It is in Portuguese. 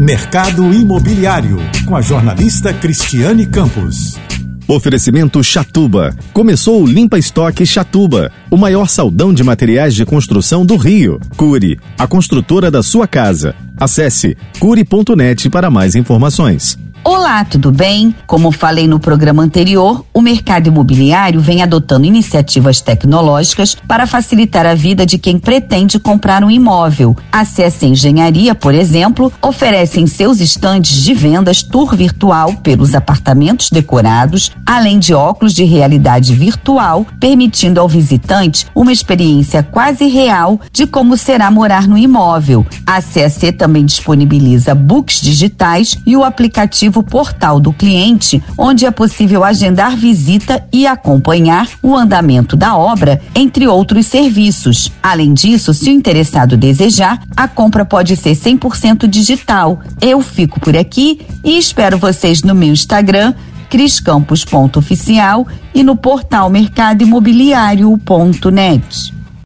Mercado Imobiliário, com a jornalista Cristiane Campos. Oferecimento Chatuba. Começou o Limpa Estoque Chatuba, o maior saldão de materiais de construção do Rio. Cury, a construtora da sua casa. Acesse cury.net para mais informações. Olá, tudo bem? Como falei no programa anterior, o mercado imobiliário vem adotando iniciativas tecnológicas para facilitar a vida de quem pretende comprar um imóvel. A CS Engenharia, por exemplo, oferece em seus estandes de vendas tour virtual pelos apartamentos decorados, além de óculos de realidade virtual, permitindo ao visitante uma experiência quase real de como será morar no imóvel. A CAC também disponibiliza books digitais e o aplicativo Portal do Cliente, onde é possível agendar visita e acompanhar o andamento da obra, entre outros serviços. Além disso, se o interessado desejar, a compra pode ser 100% digital. Eu fico por aqui e espero vocês no meu Instagram, criscampos.oficial, e no portal mercadoimobiliario.net.